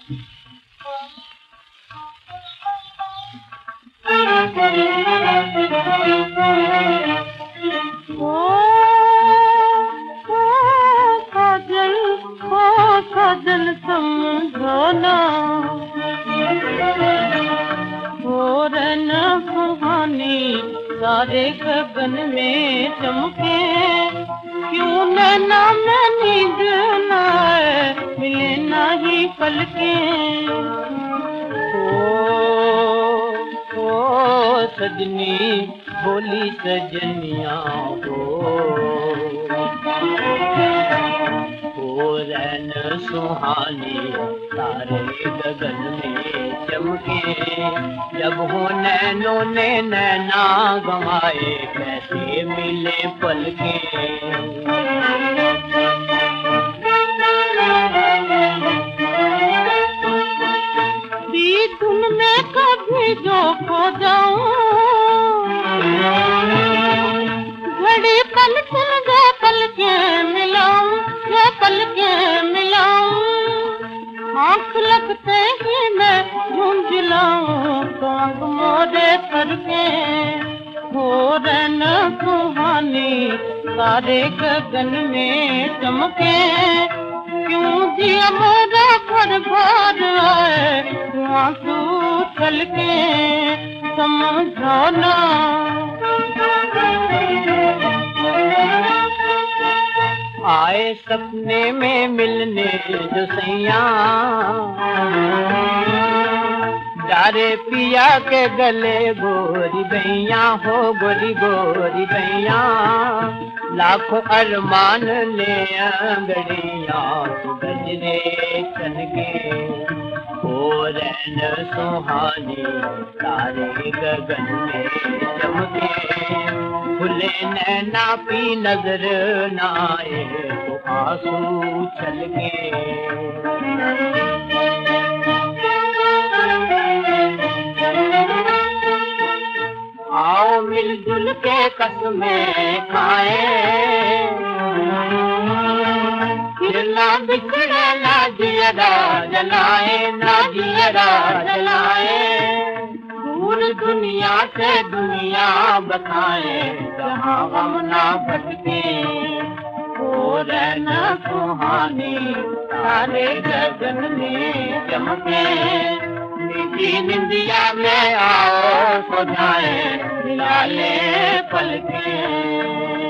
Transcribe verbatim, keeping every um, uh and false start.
ओ काजल ओ काजल समझो ना, और न सुहानी सारे गगन में चमके, क्यों नैना में नींद न मिले ना ही पलके। ओ सजनी बोली सजनिया हो, हो रैन सुहानी सारे गगन में चमके, जब हो नैनों ने नैना गंवाए कैसे मिले पलके। धुन में कभी जो खो जाऊं, घड़ी पल सुन जो पल के मिलाऊं, जो पल के मिलाऊं, आँख लगते ही मैं झूम लाऊं, तो अंग मोरे करके हो रैन सुहानी सारे गगन में चमके, क्यों जिया मोरा भर भर आए आंसू छलके, समझो ना। आए सपने में मिलने जो सैया, डारे पिया के गले गोरी बैया हो, गोरी गोरी बैया, लाखों अरमान ले अंगड़िया गजरे चनके, हो रैन सुहानी सारे गगन में चमके, खुले नैना पी नजर न आए तो आंसू छलके। आओ मिलजुल के कसमें खाए, फिर ना बिछड़े ना जियरा जलाए, ना जियरा जलाए, दूर दुनिया से दुनिया बसाए, जहाँ गम ना भटके, हो रैन सुहानी सारे गगन में चमके, मीठी निंदिया में आओ सो जाए मिला ले पलके।